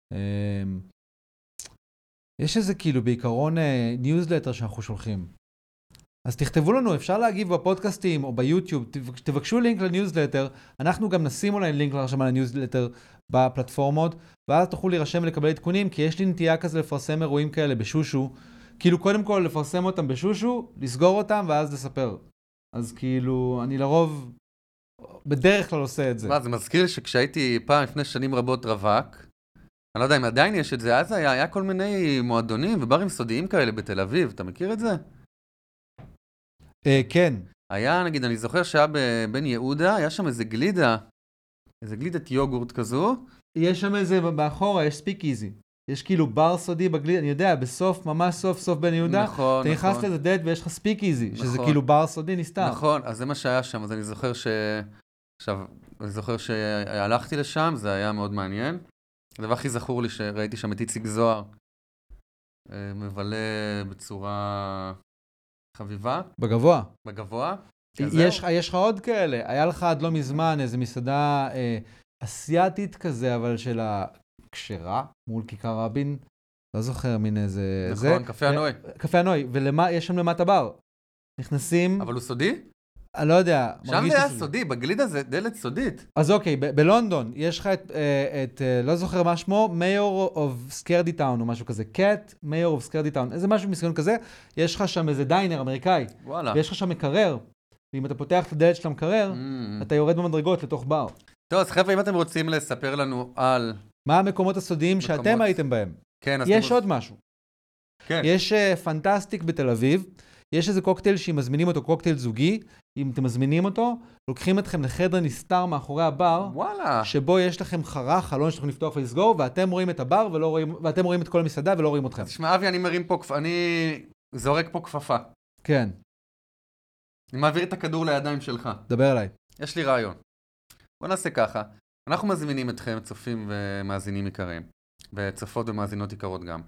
יש איזה כאילו בעיקרון ניוזלטר שאנחנו שולחים. אז תכתבו לנו, אפשר להגיב בפודקאסטים או ביוטיוב, תבקשו לינק לניוזלטר, אנחנו גם נשים אולי לינק להרשמה לניוזלטר בפלטפורמות, ואז תוכלו להירשם ולקבל עדכונים, כי יש לי נטייה כזה לפרסם אירועים כאלה בשושו, כאילו קודם כל לפרסם אותם בשושו, לסגור אותם ואז לספר. אז כאילו, אני לרוב, בדרך כלל עושה את זה. מה, זה מזכיר לי שכשהייתי פעם לפני שנים רבות רווק, אני לא יודע אם עדיין יש את זה, אז היה, היה כל מיני מועדונים וברים סודיים כאלה בתל אביב, אתה מכיר את זה? אה, כן. היה, נגיד, אני זוכר שהיה בבן יהודה, היה שם איזה גלידה, איזה גלידת יוגורט כזו. יש שם איזה, באחורה, יש ספיק איזי. יש כאילו בר סודי בגלידה, אני יודע, בסוף, ממש סוף סוף בן יהודה, נכון, אתה נכנס נכון. לזה דד ויש לך ספיק איזי, נכון. שזה כאילו בר סודי נסתר. נכון, אז זה מה שהיה שם, אז אני זוכר ש... עכשיו, אני זוכר שהלכתי לשם, זה היה מאוד מעניין. הדבר הכי זכור לי שראיתי שם את איציק זוהר, מבלה בצורה חביבה. בגבוה. בגבוה. יש, יש לך עוד כאלה, היה לך עד לא מזמן איזו מסעדה אה, אסיאתית כזה, אבל של הכשרה, מול כיכר רבין, לא זוכר מין איזה... נכון, זה, קפה הנוי. קפה הנוי, ויש שם למטה בר. נכנסים... אבל הוא סודי? אני לא יודע. שם זה היה סודי, בגלידה זה דלת סודית. אז אוקיי, ב- בלונדון יש לך את, את, לא זוכר מה שמו, Mayor of Scaredy Town או משהו כזה, Cat, Mayor of Scaredy Town, איזה משהו מסגנון כזה, יש לך שם איזה דיינר אמריקאי, וואלה. ויש לך שם מקרר, ואם אתה פותח את הדלת של המקרר, Mm. אתה יורד במדרגות לתוך בר. טוב, אז חבר'ה, אם אתם רוצים לספר לנו על... מה המקומות הסודיים מקומות. שאתם הייתם בהם? כן, אז יש אתם- עוד משהו. כן. יש uh, פנטסטיק בתל אביב, יש איזה קוקטייל שאם מזמינים אותו, קוקטייל זוגי, אם אתם מזמינים אותו, לוקחים אתכם לחדר נסתר מאחורי הבר, וואלה. שבו יש לכם חרך, חלון שאתם לפתוח ולסגור, ואתם רואים את הבר ולא רואים, ואתם רואים את כל המסעדה ולא רואים אתכם. תשמע, אבי, אני מרים פה, כפ- אני זורק פה כפפה. כן, אני מעביר את הכדור לידיים שלך. דבר אליי. יש לי רעיון. בוא נעשה ככה. אנחנו מזמינים אתכם, צופים ומאזינים יקרים, וצופות ומאזינות יקרות גם.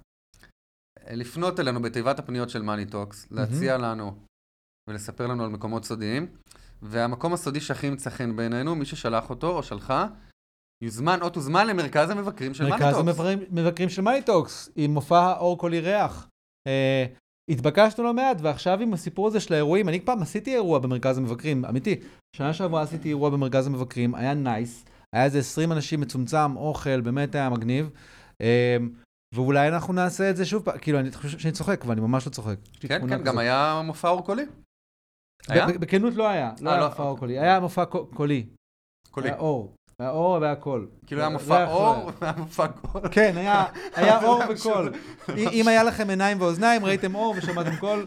לפנות אלינו בתיבת הפניות של מאני טוקס, להציע לנו ולספר לנו על מקומות סודיים, והמקום הסודי שהכי ימצא חן בעינינו, מי ששלח אותו או שלחה, יוזמן או תוזמן למרכז המבקרים של מאני מרכז טוקס. המבקרים, מבקרים של מאני טוקס, עם מופע האור קולי ריח. אה, התבקשנו לא מעט, ועכשיו עם הסיפור הזה של האירועים, אני פעם עשיתי אירוע במרכז המבקרים, אמיתי. שנה שעברה עשיתי אירוע במרכז המבקרים, היה נייס, היה איזה עשרים אנשים מצומצם, אוכל, באמת היה מגניב. אה, ואולי אנחנו נעשה את זה שוב פעם, כאילו אני חושב שאני צוחק, ואני ממש לא צוחק. כן, כן, גם היה מופע אור קולי. היה? בכנות לא היה, לא היה מופע אור קולי, היה מופע קולי. קולי. היה אור, היה אור והיה קול. כאילו היה מופע אור והיה מופע קול. כן, היה אור וקול. אם היה לכם עיניים ואוזניים, ראיתם אור ושמעתם קול.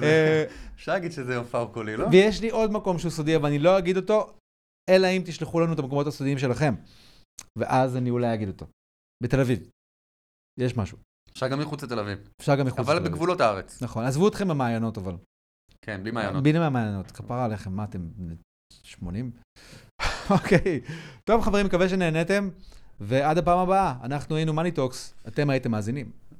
אפשר להגיד שזה מופע אור קולי, לא? ויש לי עוד מקום שהוא סודי, אבל אני לא אגיד אותו, אלא אם תשלחו לנו את המקומות הסודיים שלכם. ואז אני אולי אגיד אותו. בתל אביב. יש משהו. אפשר גם מחוץ לתל אביב. אפשר גם מחוץ לתל אביב. אבל בגבולות הארץ. נכון, עזבו אתכם במעיינות אבל. כן, בלי מעיינות. בלי מהמעיינות, כפרה עליכם, מה אתם, שמונים? אוקיי, טוב חברים, מקווה שנהנתם, ועד הפעם הבאה, אנחנו היינו מאני טוקס, אתם הייתם מאזינים.